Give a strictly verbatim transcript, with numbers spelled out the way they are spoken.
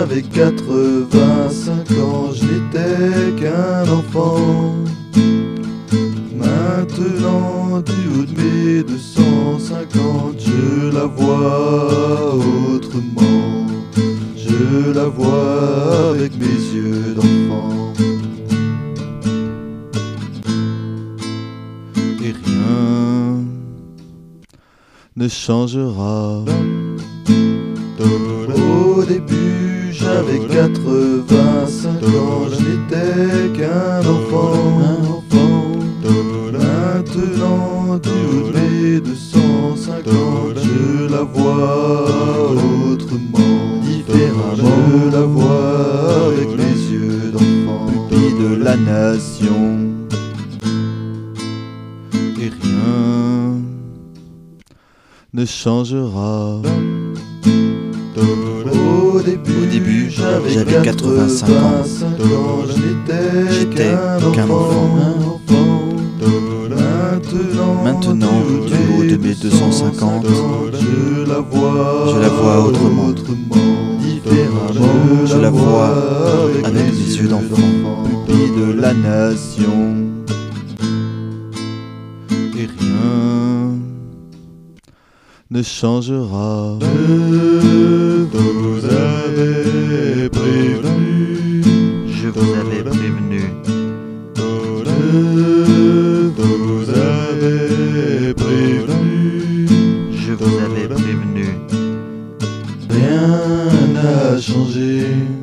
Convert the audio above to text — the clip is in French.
j'avais quatre-vingt-cinq ans, je n'étais qu'un enfant. Maintenant, du haut de mes deux cent cinquante, je la vois autrement. Je la vois avec mes yeux d'enfant. Et rien ne changera. Au début, j'avais quatre-vingt-cinq ans, je n'étais qu'un enfant. Maintenant, du haut de mes deux cent cinquante, je la vois autrement, différemment. Je la vois avec mes yeux d'enfant, pupille de la nation. Et rien ne changera. Au début, Au début j'avais j'avais quatre-vingt-cinq ans, j'étais qu'un enfant. Maintenant, du haut de mes deux cent cinquante, je la vois, je la vois autrement, différemment. je la vois avec mes yeux d'enfant, pupille de la nation. Et rien ne changera. Je vous avais prévenu, je vous avais prévenu, je vous avais prévenu, je vous avais prévenu. rien n'a changé.